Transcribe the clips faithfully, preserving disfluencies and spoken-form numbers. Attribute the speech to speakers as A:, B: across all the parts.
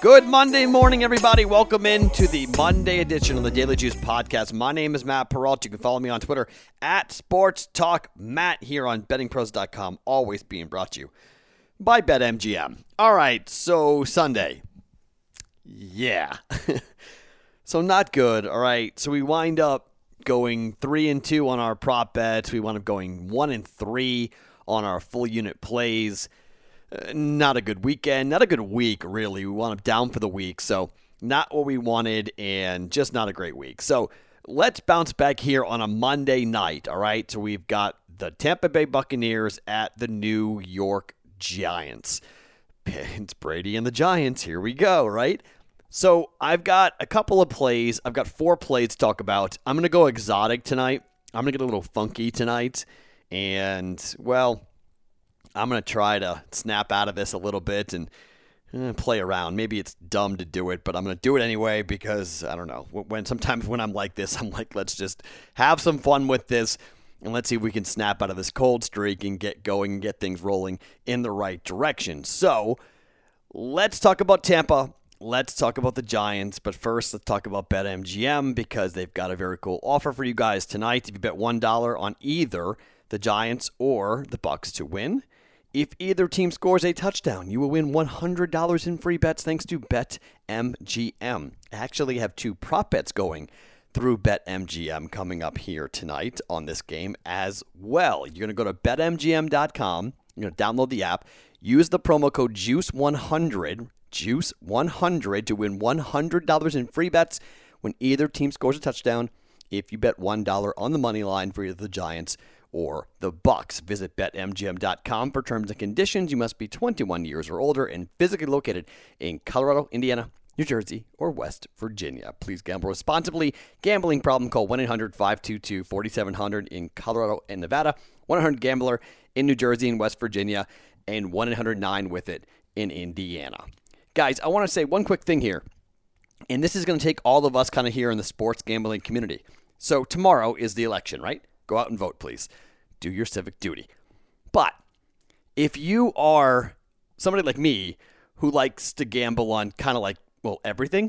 A: Good Monday morning, everybody. Welcome into the Monday edition of the Daily Juice Podcast. My name is Matt Perrault. You can follow me on Twitter at Sports Talk Matt here on betting pros dot com. Always being brought to you by BetMGM. All right, so Sunday. Yeah. So not good. All right, so we wind up going three and two on our prop bets. We wind up going one and three on our full unit plays. Uh, not a good weekend, not a good week, really. We wound up down for the week, so not what we wanted and just not a great week. So let's bounce back here on a Monday night, all right? So we've got the Tampa Bay Buccaneers at the New York Giants. It's Brady and the Giants. Here we go, right? So I've got a couple of plays. I've got four plays to talk about. I'm going to go exotic tonight. I'm going to get a little funky tonight. And, well, I'm going to try to snap out of this a little bit and eh, play around. Maybe it's dumb to do it, but I'm going to do it anyway because, I don't know, when sometimes when I'm like this, I'm like, let's just have some fun with this and let's see if we can snap out of this cold streak and get going and get things rolling in the right direction. So let's talk about Tampa. Let's talk about the Giants, but first let's talk about BetMGM because they've got a very cool offer for you guys tonight. If you bet one dollar on either the Giants or the Bucs to win, if either team scores a touchdown, you will win one hundred dollars in free bets thanks to BetMGM. I actually have two prop bets going through BetMGM coming up here tonight on this game as well. You're going to go to bet M G M dot com. You're going to download the app. Use the promo code juice one hundred, juice one hundred to win one hundred dollars in free bets when either team scores a touchdown if you bet one dollar on the money line for either the Giants or the Bucs. Visit bet M G M dot com for terms and conditions. You must be twenty-one years or older and physically located in Colorado, Indiana, New Jersey, or West Virginia. Please gamble responsibly. Gambling problem, call one eight hundred five two two four seven zero zero in Colorado and Nevada, one eight hundred gambler in New Jersey and West Virginia, and one eight hundred nine with it in Indiana. Guys, I want to say one quick thing here, and this is going to take all of us kind of here in the sports gambling community. So tomorrow is the election, right? Go out and vote, please. Do your civic duty. But if you are somebody like me who likes to gamble on kind of like, well, everything,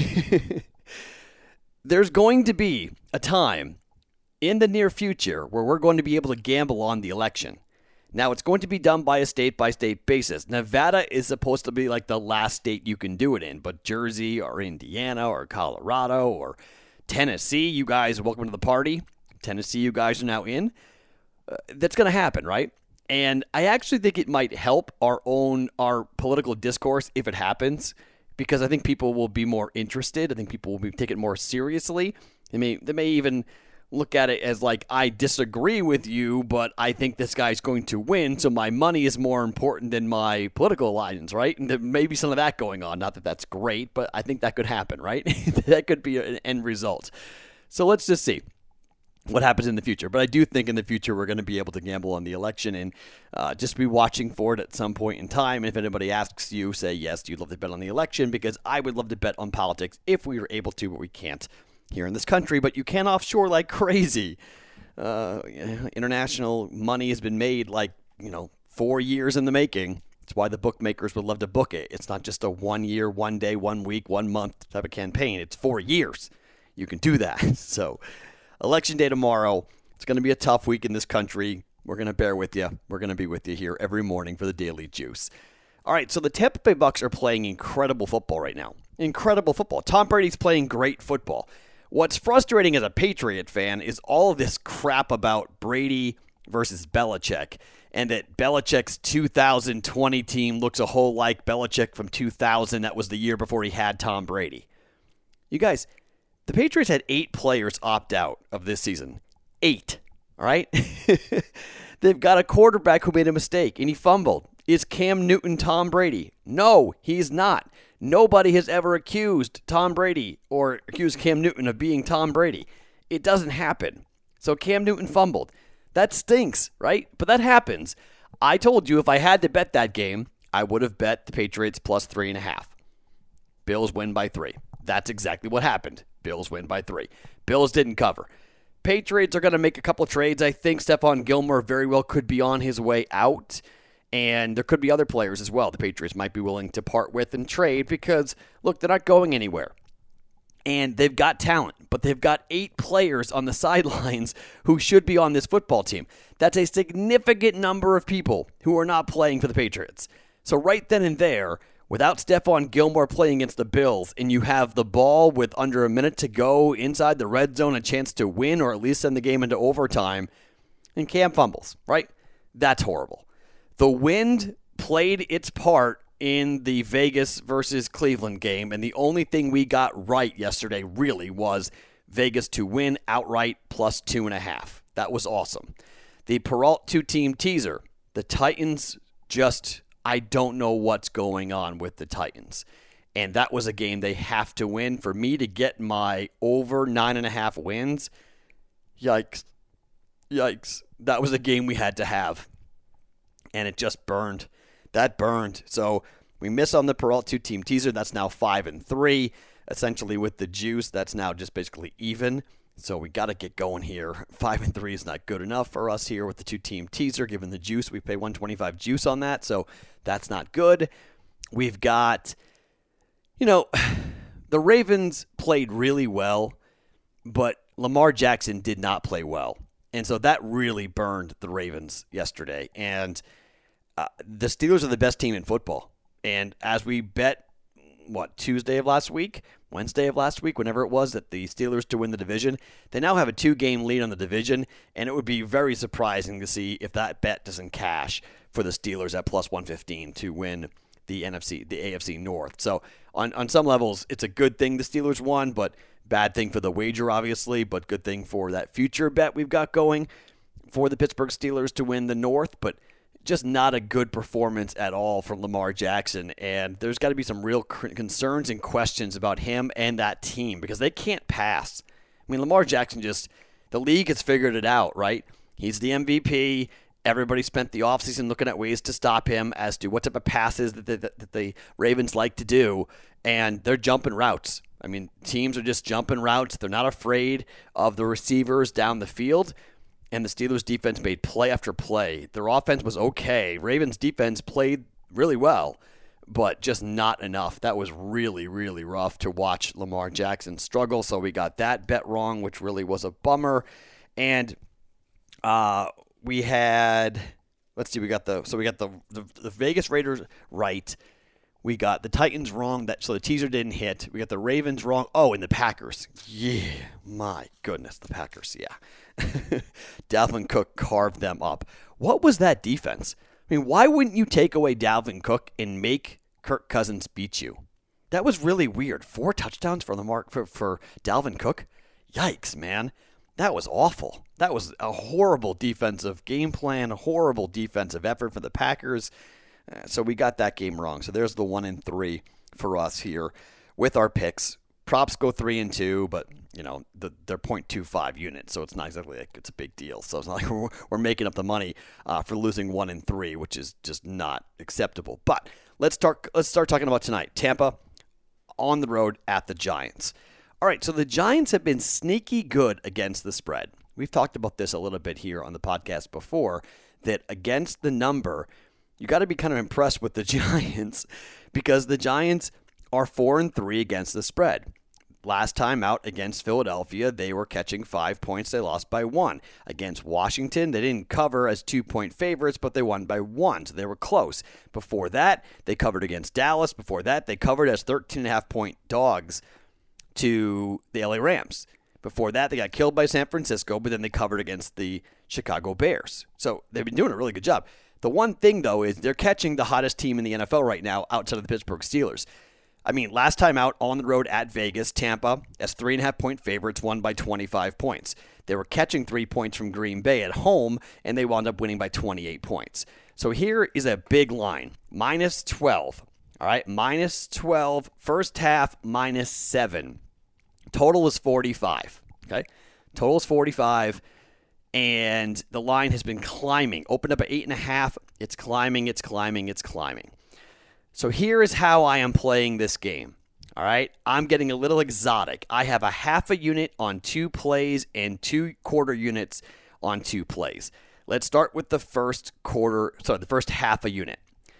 A: there's going to be a time in the near future where we're going to be able to gamble on the election. Now, it's going to be done by a state-by-state basis. Nevada is supposed to be like the last state you can do it in, but Jersey or Indiana or Colorado or Tennessee, you guys, welcome to the party. Tennessee, you guys are now in. Uh, that's going to happen, right? And I actually think it might help our own, our political discourse if it happens, because I think people will be more interested. I think people will be take it more seriously. They may, they may even look at it as like, I disagree with you, but I think this guy's going to win, so my money is more important than my political alliance, right? And there may be some of that going on. Not that that's great, but I think that could happen, right? That could be an end result. So let's just see what happens in the future. But I do think in the future we're going to be able to gamble on the election and uh, just be watching for it at some point in time. And if anybody asks you, say, yes, you'd love to bet on the election, because I would love to bet on politics if we were able to, but we can't here in this country. But you can offshore like crazy. Uh, international money has been made like, you know, four years in the making. That's why the bookmakers would love to book it. It's not just a one year, one day, one week, one month type of campaign. It's four years. You can do that. So election day tomorrow. It's going to be a tough week in this country. We're going to bear with you. We're going to be with you here every morning for the Daily Juice. All right, so the Tampa Bay Bucs are playing incredible football right now. Incredible football. Tom Brady's playing great football. What's frustrating as a Patriot fan is all of this crap about Brady versus Belichick, and that Belichick's two thousand twenty team looks a whole like Belichick from two thousand. That was the year before he had Tom Brady. You guys, the Patriots had eight players opt out of this season. Eight. All right? They've got a quarterback who made a mistake, and he fumbled. Is Cam Newton Tom Brady? No, he's not. Nobody has ever accused Tom Brady or accused Cam Newton of being Tom Brady. It doesn't happen. So Cam Newton fumbled. That stinks, right? But that happens. I told you if I had to bet that game, I would have bet the Patriots plus three and a half. Bills win by three. That's exactly what happened. Bills win by three. Bills didn't cover. Patriots are going to make a couple trades. I think Stephon Gilmore very well could be on his way out. And there could be other players as well the Patriots might be willing to part with and trade because, look, they're not going anywhere. And they've got talent, but they've got eight players on the sidelines who should be on this football team. That's a significant number of people who are not playing for the Patriots. So right then and there, without Stephon Gilmore playing against the Bills, and you have the ball with under a minute to go inside the red zone, a chance to win or at least send the game into overtime, and Cam fumbles, right? That's horrible. The wind played its part in the Vegas versus Cleveland game, and the only thing we got right yesterday really was Vegas to win outright plus two and a half. That was awesome. The Peralt two-team teaser, the Titans just, I don't know what's going on with the Titans. And that was a game they have to win. For me to get my over nine and a half wins, yikes, yikes. That was a game we had to have. And it just burned. That burned. So we miss on the Peralt two-team teaser. That's now five and three. Essentially with the juice, that's now just basically even. So we got to get going here. Five and three is not good enough for us here with the two-team teaser. Given the juice, we pay one twenty-five juice on that. So that's not good. We've got, you know, the Ravens played really well, but Lamar Jackson did not play well. And so that really burned the Ravens yesterday. And Uh, the Steelers are the best team in football. And as we bet, what, Tuesday of last week, Wednesday of last week, whenever it was, that the Steelers to win the division, they now have a two-game lead on the division, and it would be very surprising to see if that bet doesn't cash for the Steelers at plus one fifteen to win the N F C, the A F C North. So on, on some levels, it's a good thing the Steelers won, but bad thing for the wager, obviously, but good thing for that future bet we've got going for the Pittsburgh Steelers to win the North, but just not a good performance at all from Lamar Jackson, and there's got to be some real concerns and questions about him and that team because they can't pass. I mean, Lamar Jackson just, the league has figured it out, right? He's the M V P. Everybody spent the offseason looking at ways to stop him as to what type of passes that the, that the Ravens like to do, and they're jumping routes. I mean, teams are just jumping routes. They're not afraid of the receivers down the field. And the Steelers' defense made play after play. Their offense was okay. Ravens' defense played really well, but just not enough. That was really, really rough to watch Lamar Jackson struggle. So we got that bet wrong, which really was a bummer. And uh, we had, let's see, we got the so we got the the, the Vegas Raiders right. We got the Titans wrong, that so the teaser didn't hit. We got the Ravens wrong. Oh, and the Packers. Yeah, my goodness, the Packers, yeah. Dalvin Cook carved them up. What was that defense? I mean, why wouldn't you take away Dalvin Cook and make Kirk Cousins beat you? That was really weird. Four touchdowns for Lamar for, for Dalvin Cook? Yikes, man. That was awful. That was a horrible defensive game plan, a horrible defensive effort for the Packers. So we got that game wrong. So there's the one and three for us here with our picks. Props go three and two, but you know the, they're point two five units, so it's not exactly like it's a big deal. So it's not like we're, we're making up the money uh, for losing one and three, which is just not acceptable. But let's start. Let's start talking about tonight. Tampa on the road at the Giants. All right, so the Giants have been sneaky good against the spread. We've talked about this a little bit here on the podcast before. That against the number, you got to be kind of impressed with the Giants because the Giants are four and three against the spread. Last time out against Philadelphia, they were catching five points. They lost by one. Against Washington, they didn't cover as two-point favorites, but they won by one, so they were close. Before that, they covered against Dallas. Before that, they covered as thirteen and a half point dogs to the L A Rams. Before that, they got killed by San Francisco, but then they covered against the Chicago Bears. So they've been doing a really good job. The one thing, though, is they're catching the hottest team in the N F L right now outside of the Pittsburgh Steelers. I mean, last time out on the road at Vegas, Tampa, as three and a half point favorites, won by twenty-five points. They were catching three points from Green Bay at home, and they wound up winning by twenty-eight points. So here is a big line, minus twelve. All right, minus twelve, first half, minus seven. Total is forty-five. Okay, total is forty-five, and the line has been climbing. Opened up at eight and a half. It's climbing. It's climbing. It's climbing. So here is how I am playing this game. All right, I'm getting a little exotic. I have a half a unit on two plays and two quarter units on two plays. Let's start with the first quarter, sorry, the first half a unit.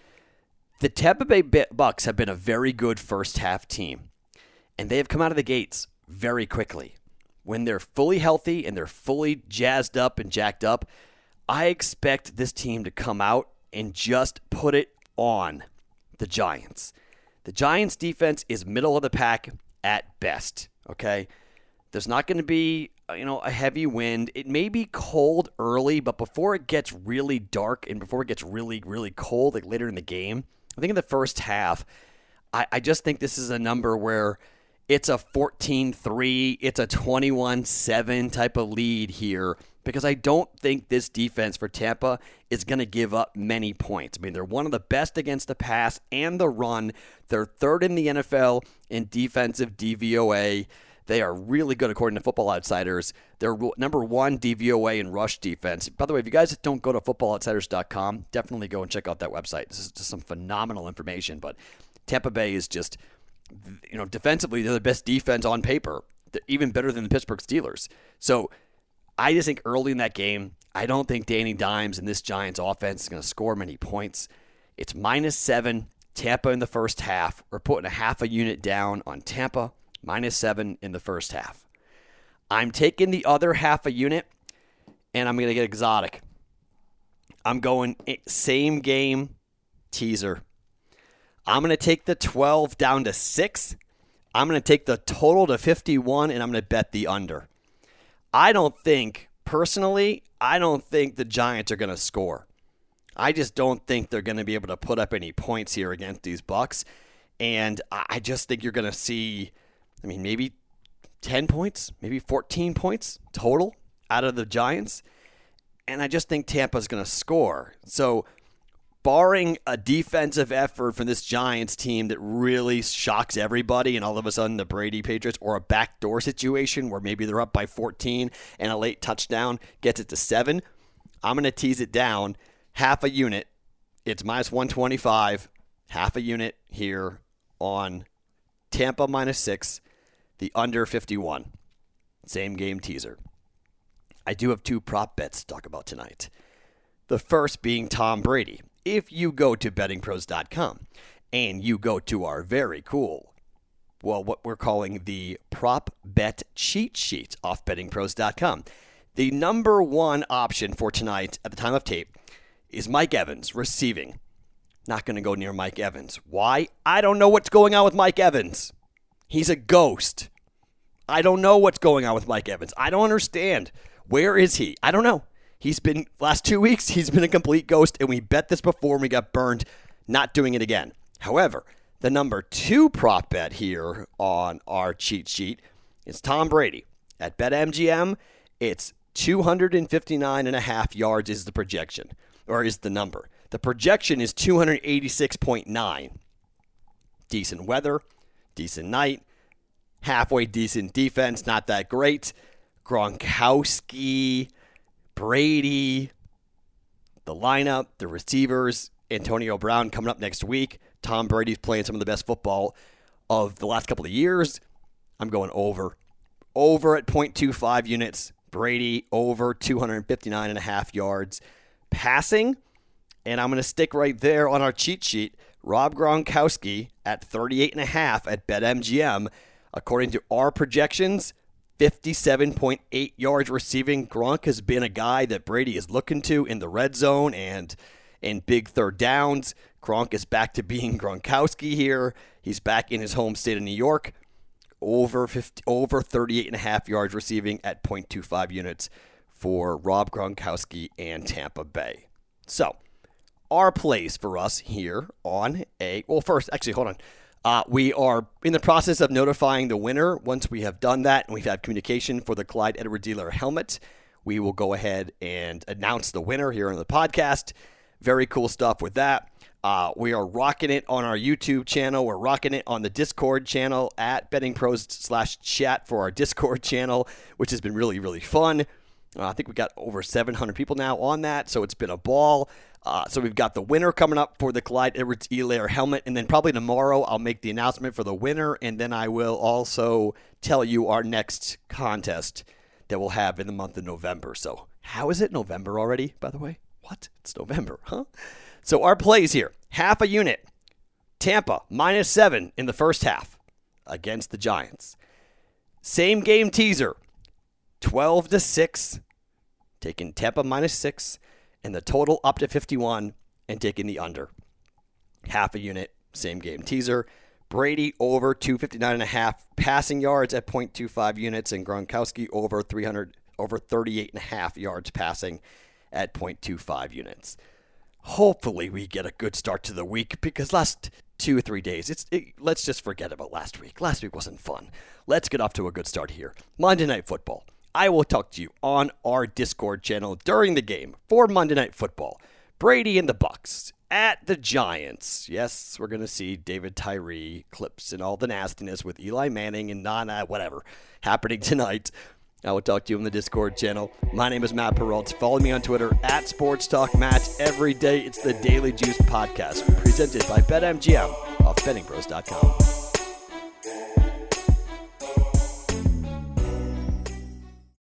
A: The Tampa Bay Bucks have been a very good first half team, and they have come out of the gates very quickly. When they're fully healthy and they're fully jazzed up and jacked up, I expect this team to come out and just put it on the Giants. The Giants' defense is middle of the pack at best, okay? There's not going to be, you know, a heavy wind. It may be cold early, but before it gets really dark and before it gets really, really cold, like later in the game, I think in the first half, I, I just think this is a number where it's a fourteen three, it's a twenty-one seven type of lead here, because I don't think this defense for Tampa is going to give up many points. I mean, they're one of the best against the pass and the run. They're third in the N F L in defensive D V O A. They are really good according to Football Outsiders. They're number one D V O A in rush defense. By the way, if you guys don't go to football outsiders dot com, definitely go and check out that website. This is just some phenomenal information, but Tampa Bay is just, you know, defensively, they're the best defense on paper. They're even better than the Pittsburgh Steelers. So I just think early in that game, I don't think Danny Dimes and this Giants offense is going to score many points. It's minus seven, Tampa in the first half. We're putting a half a unit down on Tampa, minus seven in the first half. I'm taking the other half a unit, and I'm going to get exotic. I'm going same game teaser. I'm going to take the twelve down to six. I'm going to take the total to fifty-one, and I'm going to bet the under. I don't think, personally, I don't think the Giants are going to score. I just don't think they're going to be able to put up any points here against these Bucks. And I just think you're going to see, I mean, maybe ten points, maybe fourteen points total out of the Giants. And I just think Tampa's going to score. So, barring a defensive effort from this Giants team that really shocks everybody and all of a sudden the Brady Patriots, or a backdoor situation where maybe they're up by fourteen and a late touchdown gets it to seven, I'm going to tease it down half a unit. It's minus one twenty-five, half a unit here on Tampa minus six, the under fifty-one. Same game teaser. I do have two prop bets to talk about tonight. The first being Tom Brady. If you go to betting pros dot com and you go to our very cool, well, what we're calling the prop bet cheat sheet off betting pros dot com, the number one option for tonight at the time of tape is Mike Evans receiving. Not going to go near Mike Evans. Why? I don't know what's going on with Mike Evans. He's a ghost. I don't know what's going on with Mike Evans. I don't understand. Where is he? I don't know. He's been, last two weeks, he's been a complete ghost, and we bet this before and we got burned. Not doing it again. However, the number two prop bet here on our cheat sheet is Tom Brady. At BetMGM, it's two fifty-nine and a half yards is the projection, or is the number. The projection is two eighty-six point nine. Decent weather, decent night, halfway decent defense, not that great. Gronkowski, Brady, the lineup, the receivers, Antonio Brown coming up next week. Tom Brady's playing some of the best football of the last couple of years. I'm going over. Over at point two five units. Brady over two fifty-nine and a half yards passing. And I'm going to stick right there on our cheat sheet. Rob Gronkowski at thirty-eight and a half at BetMGM. According to our projections, fifty-seven point eight yards receiving. Gronk has been a guy that Brady is looking to in the red zone and in big third downs. Gronk is back to being Gronkowski here. He's back in his home state of New York. Over fifty, over thirty-eight and a half yards receiving at point two five units for Rob Gronkowski and Tampa Bay. So, our plays for us here on a, well, first, actually, hold on. Uh, we are in the process of notifying the winner. Once we have done that and we've had communication for the Clyde Edwards-Helaire helmet, we will go ahead and announce the winner here on the podcast. Very cool stuff with that. Uh, we are rocking it on our YouTube channel. We're rocking it on the Discord channel at bettingpros slash chat for our Discord channel, which has been really, really fun. Uh, I think we got over seven hundred people now on that, so it's been a ball. Uh, so we've got the winner coming up for the Clyde Edwards-Helaire helmet, and then probably tomorrow I'll make the announcement for the winner, and then I will also tell you our next contest that we'll have in the month of November. So how is it November already, by the way? What? It's November, huh? So our plays here, half a unit. Tampa, minus seven in the first half against the Giants. Same game teaser, twelve to six, taking Tampa minus six, and the total up to fifty-one, and taking the under. Half a unit, same game teaser. Brady over two fifty-nine and a half passing yards at point two five units, and Gronkowski over three hundred, over thirty-eight and a half yards passing at point two five units. Hopefully we get a good start to the week, because last two or three days, it's it, let's just forget about last week. Last week wasn't fun. Let's get off to a good start here. Monday Night Football. I will talk to you on our Discord channel during the game for Monday Night Football. Brady and the Bucs at the Giants. Yes, we're going to see David Tyree clips and all the nastiness with Eli Manning and Nana, whatever, happening tonight. I will talk to you on the Discord channel. My name is Matt Perrault. Follow me on Twitter at Sports Talk Matt. Every day, it's the Daily Juice Podcast, presented by BetMGM of betting pros dot com.